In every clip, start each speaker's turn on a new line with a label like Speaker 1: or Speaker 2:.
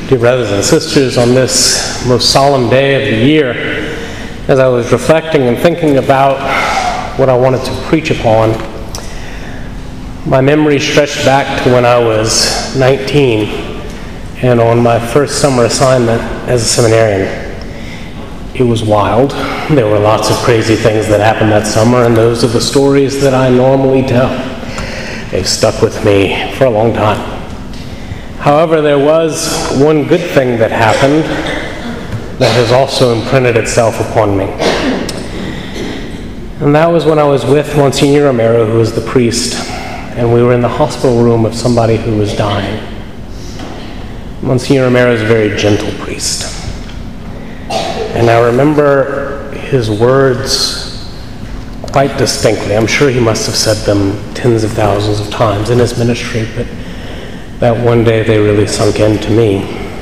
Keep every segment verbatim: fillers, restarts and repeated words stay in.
Speaker 1: Dear brothers and sisters, on this most solemn day of the year, as I was reflecting and thinking about what I wanted to preach upon, my memory stretched back to when I was nineteen and on my first summer assignment as a seminarian. It was wild. There were lots of crazy things that happened that summer, and those are the stories that I normally tell. They've stuck with me for a long time. However, there was one good thing that happened that has also imprinted itself upon me. And that was when I was with Monsignor Romero, who was the priest, and we were in the hospital room of somebody who was dying. Monsignor Romero is a very gentle priest. And I remember his words quite distinctly. I'm sure he must have said them tens of thousands of times in his ministry, but that one day they really sunk into me.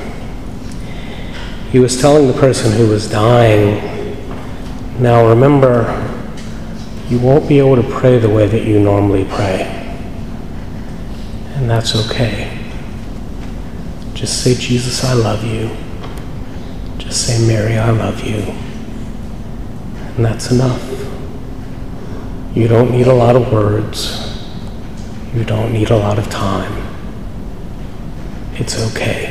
Speaker 1: He was telling the person who was dying, now remember, you won't be able to pray the way that you normally pray. And that's okay. Just say, Jesus, I love you. Just say, Mary, I love you. And that's enough. You don't need a lot of words. You don't need a lot of time. It's okay.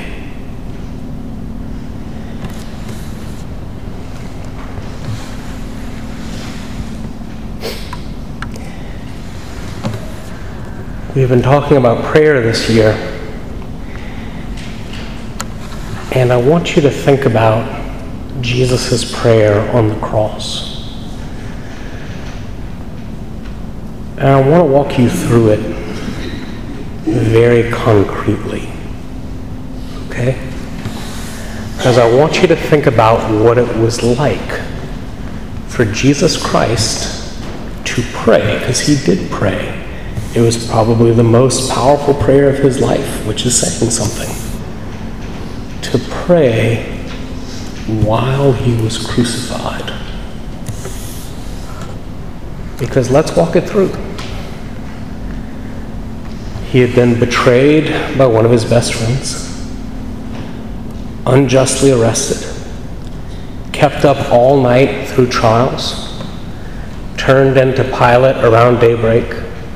Speaker 1: We've been talking about prayer this year, and I want you to think about Jesus' prayer on the cross. And I want to walk you through it very concretely. Okay? Because I want you to think about what it was like for Jesus Christ to pray, because he did pray. It was probably the most powerful prayer of his life, which is saying something. To pray while he was crucified. Because let's walk it through. He had been betrayed by one of his best friends, unjustly arrested, kept up all night through trials, turned into Pilate around daybreak,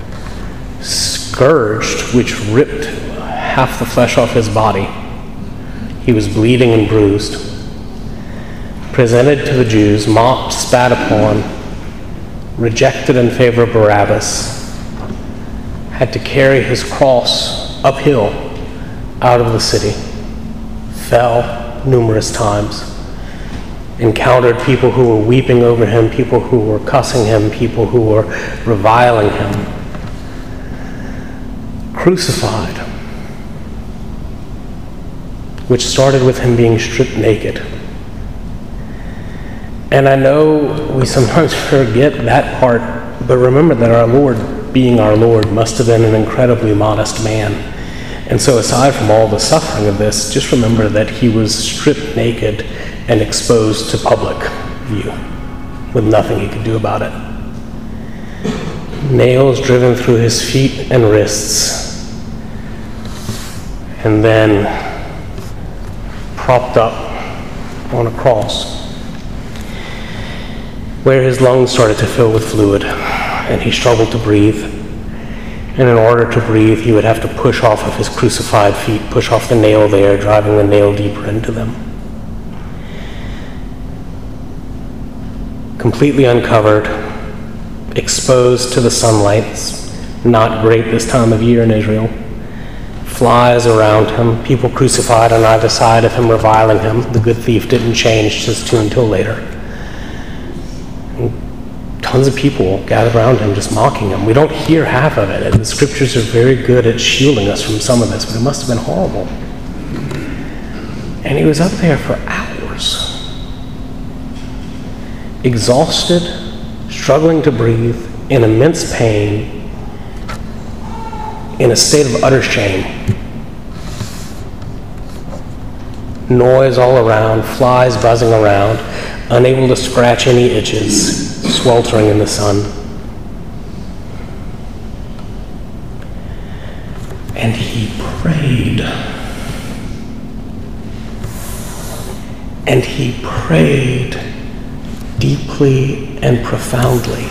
Speaker 1: scourged, which ripped half the flesh off his body. He was bleeding and bruised, presented to the Jews, mocked, spat upon, rejected in favor of Barabbas, had to carry his cross uphill out of the city, fell numerous times, encountered people who were weeping over him, people who were cussing him, people who were reviling him, crucified, which started with him being stripped naked. And I know we sometimes forget that part, but remember that our Lord, being our Lord, must have been an incredibly modest man. And so aside from all the suffering of this, just remember that he was stripped naked and exposed to public view with nothing he could do about it. Nails driven through his feet and wrists, and then propped up on a cross where his lungs started to fill with fluid and he struggled to breathe. And in order to breathe, he would have to push off of his crucified feet, push off the nail there, driving the nail deeper into them. Completely uncovered, exposed to the sunlight, not great this time of year in Israel. Flies around him, people crucified on either side of him, reviling him. The good thief didn't change just to until later. Tons of people gathered around him just mocking him. We don't hear half of it, and the scriptures are very good at shielding us from some of this, but it must have been horrible. And he was up there for hours, exhausted, struggling to breathe, in immense pain, in a state of utter shame. Noise all around, flies buzzing around, unable to scratch any itches, sweltering in the sun. And he prayed. and he prayed deeply and profoundly.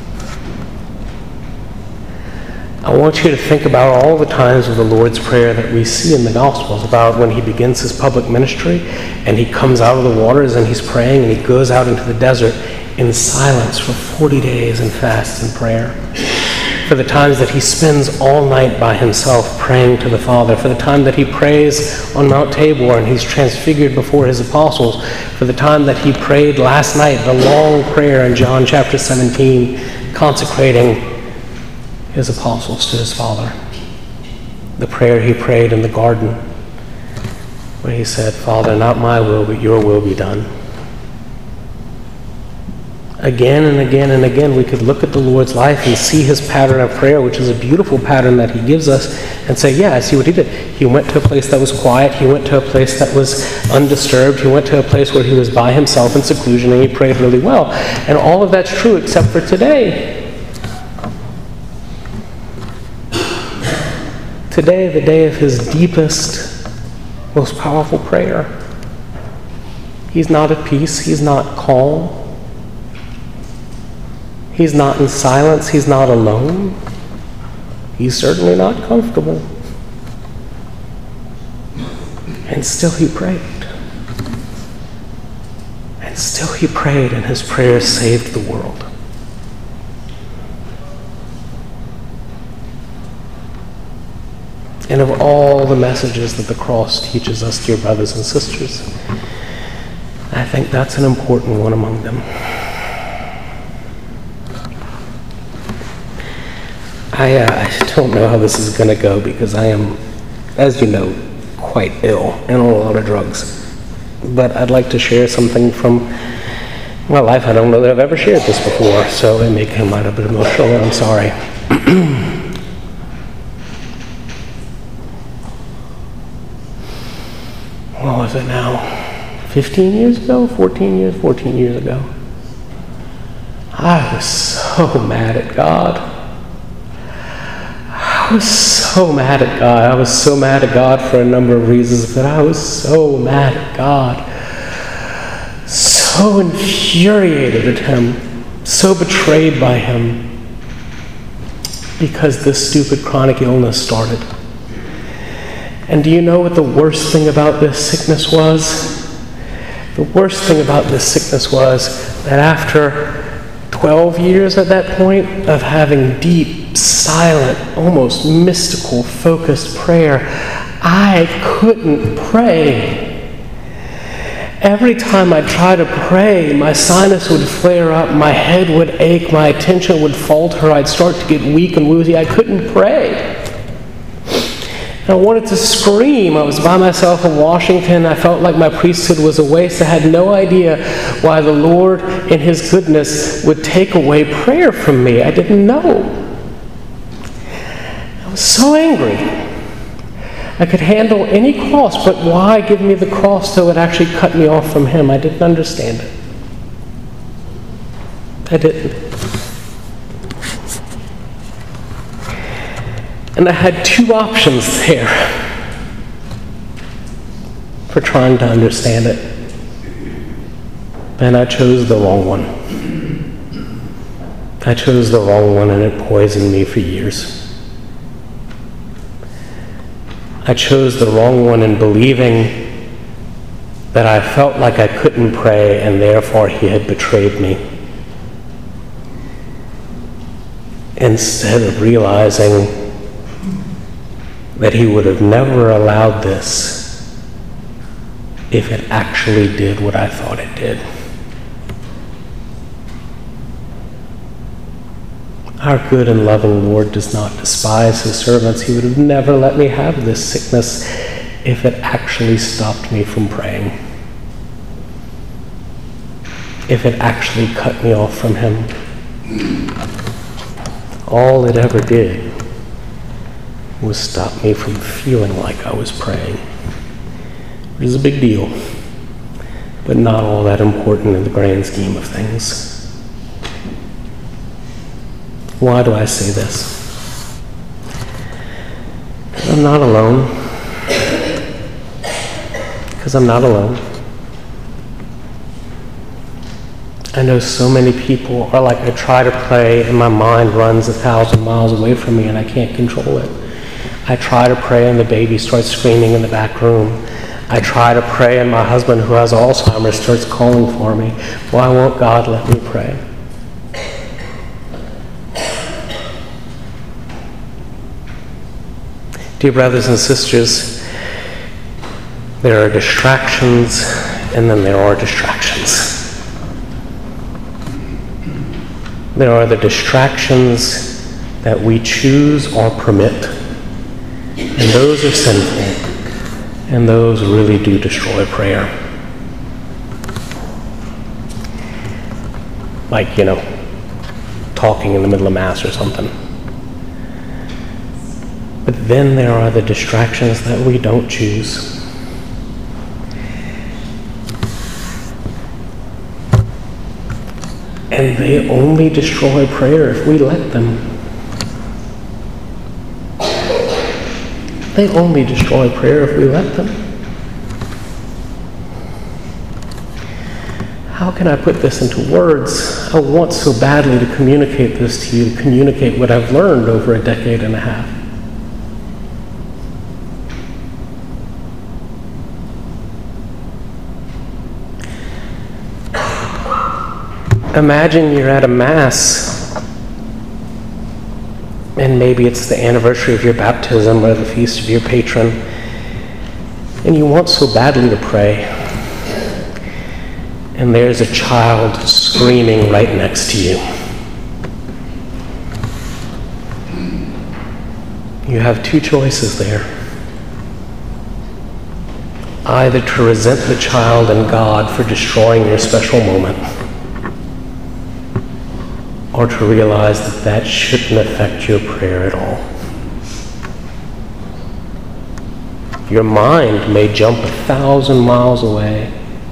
Speaker 1: I want you to think about all the times of the Lord's Prayer that we see in the Gospels, about when he begins his public ministry and he comes out of the waters and he's praying, and he goes out into the desert in silence for forty days and fasts and prayer. For the times that he spends all night by himself praying to the Father. For the time that he prays on Mount Tabor and he's transfigured before his apostles. For the time that he prayed last night, the long prayer in John chapter seventeen, consecrating his apostles to his Father. The prayer he prayed in the garden, where he said, "Father, not my will, but your will be done." Again and again and again, we could look at the Lord's life and see his pattern of prayer, which is a beautiful pattern that he gives us, and say, yeah, I see what he did. He went to a place that was quiet. He went to a place that was undisturbed. He went to a place where he was by himself in seclusion, and he prayed really well. And all of that's true except for today. Today, the day of his deepest, most powerful prayer. He's not at peace. He's not calm. He's not in silence. He's not alone. He's certainly not comfortable. And still he prayed. And still he prayed, and his prayers saved the world. And of all the messages that the cross teaches us, dear brothers and sisters, I think that's an important one among them. I, uh, I don't know how this is going to go, because I am, as you know, quite ill and on a lot of drugs. But I'd like to share something from my life. I don't know that I've ever shared this before, so it may come out a bit emotional, and I'm sorry. What was it now? fifteen years ago? fourteen years? fourteen years ago. I was so mad at God. I was so mad at God. I was so mad at God for a number of reasons, but I was so mad at God. So infuriated at him. So betrayed by him. Because this stupid chronic illness started. And do you know what the worst thing about this sickness was? The worst thing about this sickness was that after twelve years at that point of having deep, silent, almost mystical, focused prayer, I couldn't pray. Every time I tried to pray, my sinus would flare up, my head would ache, my attention would falter, I'd start to get weak and woozy. I couldn't pray. I wanted to scream. I was by myself in Washington. I felt like my priesthood was a waste. I had no idea why the Lord, in his goodness, would take away prayer from me. I didn't know. I was so angry. I could handle any cross, but why give me the cross so it actually cut me off from him? I didn't understand it. I didn't. And I had two options there for trying to understand it. And I chose the wrong one. I chose the wrong one, and it poisoned me for years. I chose the wrong one in believing that I felt like I couldn't pray, and therefore he had betrayed me. Instead of realizing that he would have never allowed this if it actually did what I thought it did. Our good and loving Lord does not despise his servants. He would have never let me have this sickness if it actually stopped me from praying. If it actually cut me off from him. All it ever did was stop me from feeling like I was praying. It is a big deal, but not all that important in the grand scheme of things. Why do I say this? Because I'm not alone. Because I'm not alone. I know so many people are like, I try to pray and my mind runs a thousand miles away from me and I can't control it. I try to pray and the baby starts screaming in the back room. I try to pray and my husband, who has Alzheimer's, starts calling for me. Why won't God let me pray? Dear brothers and sisters, there are distractions and then there are distractions. There are the distractions that we choose or permit, and those are sinful, and those really do destroy prayer. Like, you know, talking in the middle of Mass or something. But then there are the distractions that we don't choose. And they only destroy prayer if we let them. They only destroy prayer if we let them. How can I put this into words? I want so badly to communicate this to you, to communicate what I've learned over a decade and a half. Imagine you're at a Mass, and maybe it's the anniversary of your baptism or the feast of your patron, and you want so badly to pray, and there's a child screaming right next to you. You have two choices there. Either to resent the child and God for destroying your special moment, or to realize that that shouldn't affect your prayer at all. Your mind may jump a thousand miles away.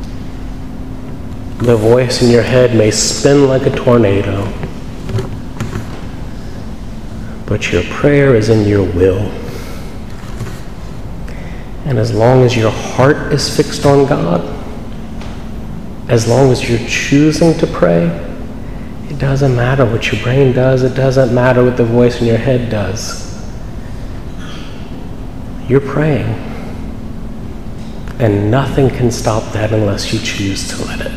Speaker 1: The voice in your head may spin like a tornado. But your prayer is in your will. And as long as your heart is fixed on God, as long as you're choosing to pray, it doesn't matter what your brain does. It doesn't matter what the voice in your head does. You're praying. And nothing can stop that unless you choose to let it.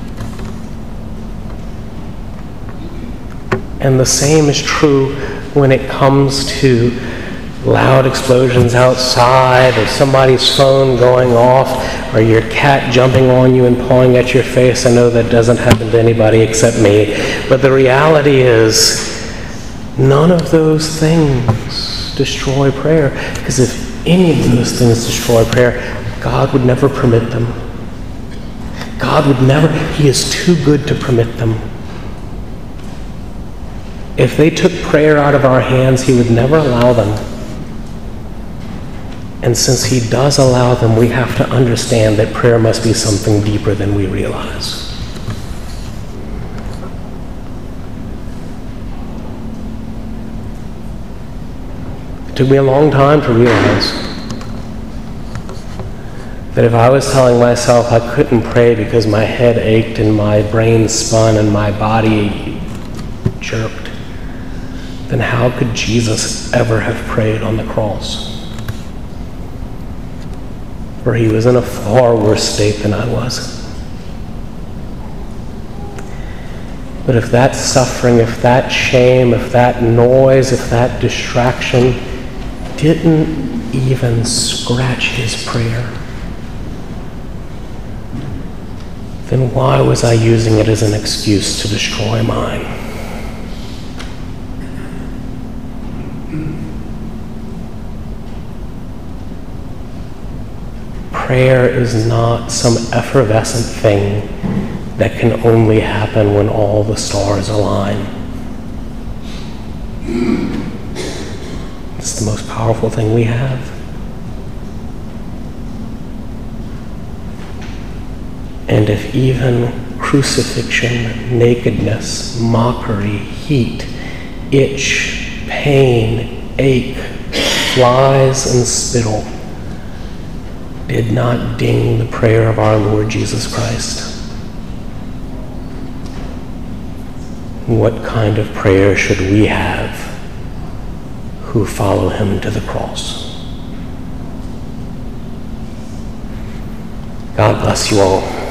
Speaker 1: And the same is true when it comes to loud explosions outside, or somebody's phone going off, or your cat jumping on you and pawing at your face. I know that doesn't happen to anybody except me. But the reality is, none of those things destroy prayer. Because if any of those things destroy prayer, God would never permit them. God would never, He is too good to permit them. If they took prayer out of our hands, He would never allow them. And since He does allow them, we have to understand that prayer must be something deeper than we realize. It took me a long time to realize that if I was telling myself I couldn't pray because my head ached and my brain spun and my body jerked, then how could Jesus ever have prayed on the cross? Where He was in a far worse state than I was. But if that suffering, if that shame, if that noise, if that distraction didn't even scratch His prayer, then why was I using it as an excuse to destroy mine? Prayer is not some effervescent thing that can only happen when all the stars align. It's the most powerful thing we have. And if even crucifixion, nakedness, mockery, heat, itch, pain, ache, flies, and spittle did not ding the prayer of our Lord Jesus Christ, what kind of prayer should we have who follow him to the cross? God bless you all.